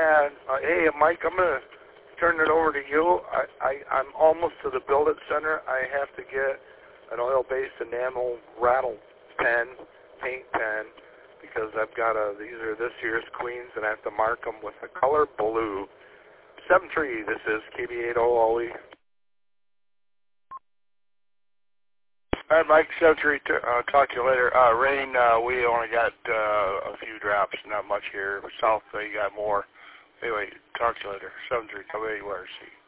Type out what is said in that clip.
And, hey, Mike, I'm going to turn it over to you. I'm almost to the Build It Center. I have to get an oil-based enamel rattle pen, paint pen, because I've got these are this year's Queens, and I have to mark them with the color blue. 7-3, this is KB80OE. All right, Mike, 7-3, talk to you later. Rain, we only got a few drops, not much here. South, you got more. Anyway, talk to you later. 7-3, come anywhere, see.